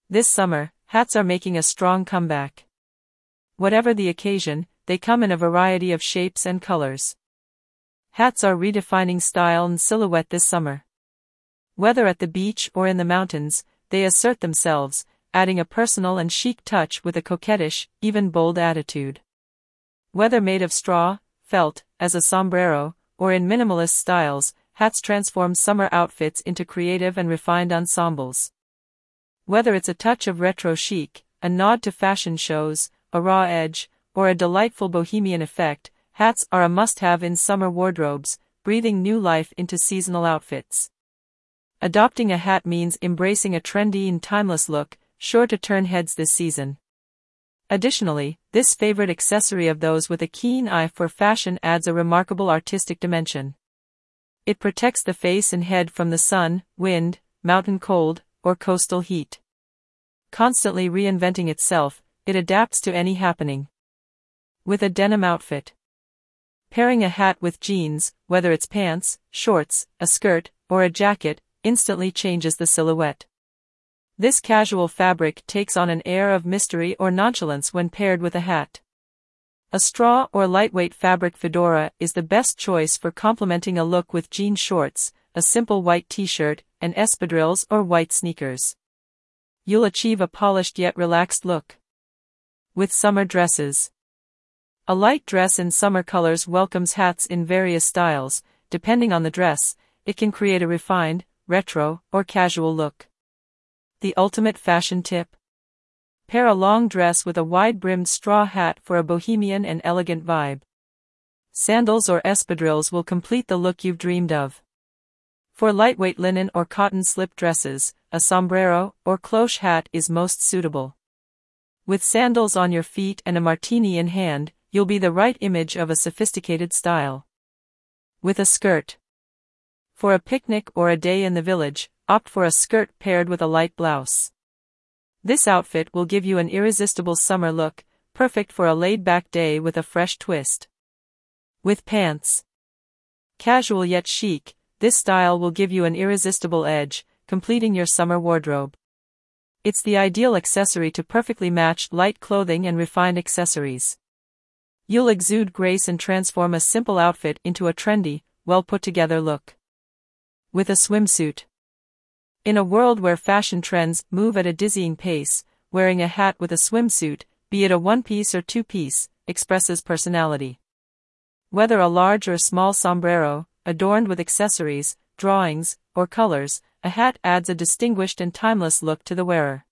This summer, hats are making a strong comeback. Whatever the occasion, they come in a variety of shapes and colors. Hats are redefining style and silhouette this summer. Whether at the beach or in the mountains, they assert themselves, adding a personal and chic touch with a coquettish, even bold attitude. Whether made of straw, felt, as a sombrero, or in minimalist styles, hats transform summer outfits into creative and refined ensembles. Whether it's a touch of retro chic, a nod to fashion shows, a raw edge, or a delightful bohemian effect, hats are a must-have in summer wardrobes, breathing new life into seasonal outfits. Adopting a hat means embracing a trendy and timeless look, sure to turn heads this season. Additionally, this favorite accessory of those with a keen eye for fashion adds a remarkable artistic dimension. It protects the face and head from the sun, wind, mountain cold, or coastal heat. Constantly reinventing itself, it adapts to any happening. With a denim outfit. Pairing a hat with jeans, whether it's pants, shorts, a skirt, or a jacket, instantly changes the silhouette. This casual fabric takes on an air of mystery or nonchalance when paired with a hat. A straw or lightweight fabric fedora is the best choice for complementing a look with jean shorts, a simple white t-shirt, and espadrilles or white sneakers. You'll achieve a polished yet relaxed look. With summer dresses. A light dress in summer colors welcomes hats in various styles. Depending on the dress, it can create a refined, retro, or casual look. The ultimate fashion tip. Pair a long dress with a wide-brimmed straw hat for a bohemian and elegant vibe. Sandals or espadrilles will complete the look you've dreamed of. For lightweight linen or cotton slip dresses, a sombrero or cloche hat is most suitable. With sandals on your feet and a martini in hand, you'll be the right image of a sophisticated style. With a skirt. For a picnic or a day in the village, opt for a skirt paired with a light blouse. This outfit will give you an irresistible summer look, perfect for a laid-back day with a fresh twist. With pants. Casual yet chic, this style will give you an irresistible edge, completing your summer wardrobe. It's the ideal accessory to perfectly match light clothing and refined accessories. You'll exude grace and transform a simple outfit into a trendy, well-put-together look. With a swimsuit. In a world where fashion trends move at a dizzying pace, wearing a hat with a swimsuit, be it a one-piece or two-piece, expresses personality. Whether a large or small sombrero, adorned with accessories, drawings, or colors, a hat adds a distinguished and timeless look to the wearer.